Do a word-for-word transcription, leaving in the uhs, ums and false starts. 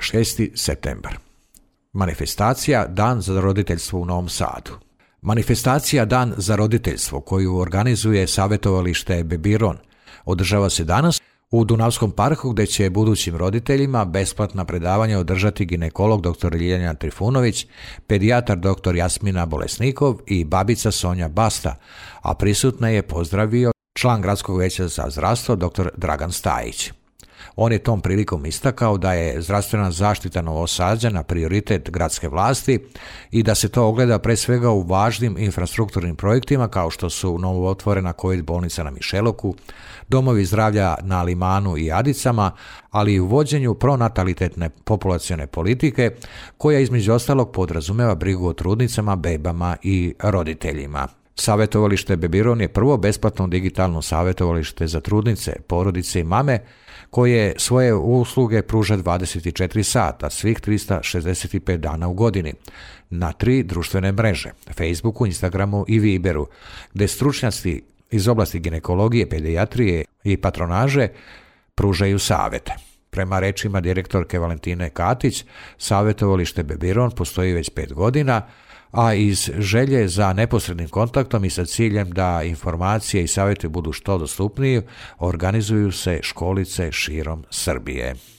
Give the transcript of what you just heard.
šesti septembar. Manifestacija Dan za roditeljstvo u Novom Sadu. Manifestacija Dan za roditeljstvo koju organizuje savjetovalište Bebiron održava se danas u Dunavskom parku, gdje će budućim roditeljima besplatna predavanja održati ginekolog dr. Ljiljana Trifunović, pedijatar dr. Jasmina Bolesnikov i babica Sonja Basta, a prisutne je pozdravio član Gradskog vijeća za zdravstvo dr. Dragan Stajić. On je tom prilikom istakao da je zdravstvena zaštita Novosađana prioritet gradske vlasti i da se to ogleda pre svega u važnim infrastrukturnim projektima kao što su novootvorena COVID bolnica na Mišeloku, domovi zdravlja na Limanu i Adicama, ali i u vođenju pronatalitetne populacione politike koja između ostalog podrazumeva brigu o trudnicama, bebama i roditeljima. Savjetovalište Bebiron je prvo besplatno digitalno savjetovalište za trudnice, porodice i mame koje svoje usluge pruža dvadeset četiri sata, svih tristo šezdeset pet dana u godini, na tri društvene mreže, Facebooku, Instagramu i Viberu, gdje stručnjaci iz oblasti ginekologije, pedijatrije i patronaže pružaju savjete. Prema rečima direktorke Valentine Katić, savjetovalište Bebiron postoji već pet godina, a iz želje za neposrednim kontaktom i sa ciljem da informacije i savjeti budu što dostupniji, organizuju se školice širom Srbije.